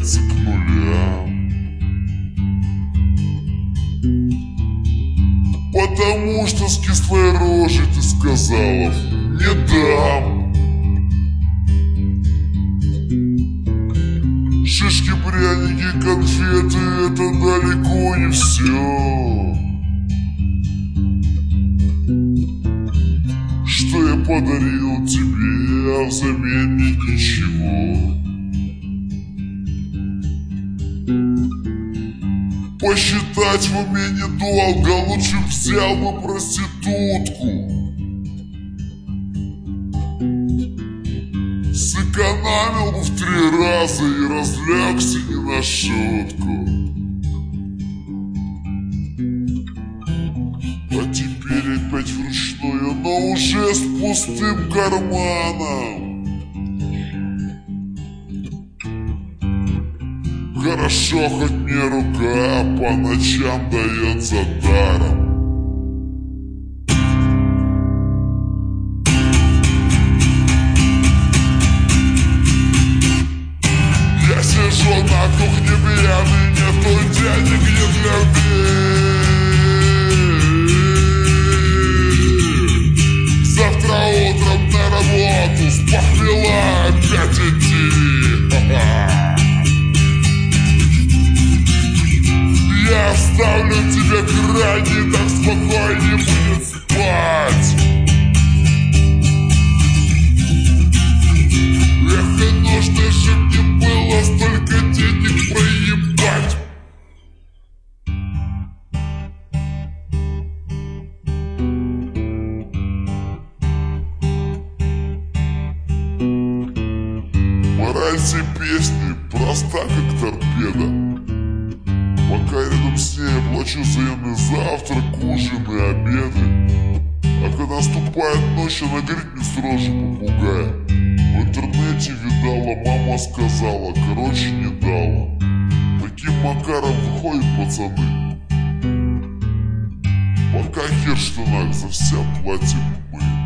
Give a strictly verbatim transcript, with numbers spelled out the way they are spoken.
возвращается к нулям. Потому что с кислой рожей ты сказала: не дам. Шишки, пряники, конфеты — это далеко не все, что я подарил тебе, а взамен мне ничего. Посчитать в уме недолго, лучше взял бы проститутку. Сэкономил бы в три раза и разлягся не на шутку. А теперь опять вручную, но уже с пустым карманом. Хорошо, хоть мне рука по ночам дается даром. Я сижу на кухне пьяный, нету денег не для бед. Завтра утром на работу с похмела опять идти. Я оставлю тебя крайне, так спокойнее будет спать. Эх, и нужно же мне было столько денег проебать. Мораль всей песни проста, как торпеда. Пока рядом с ней я плачу взаимный завтрак, ужин и обеды. А когда наступает ночь, она горит мне с рожи попугая. В интернете видала, мама сказала, короче не дала. Таким макаром выходят пацаны. Пока хер в штанах, за вся платим мы.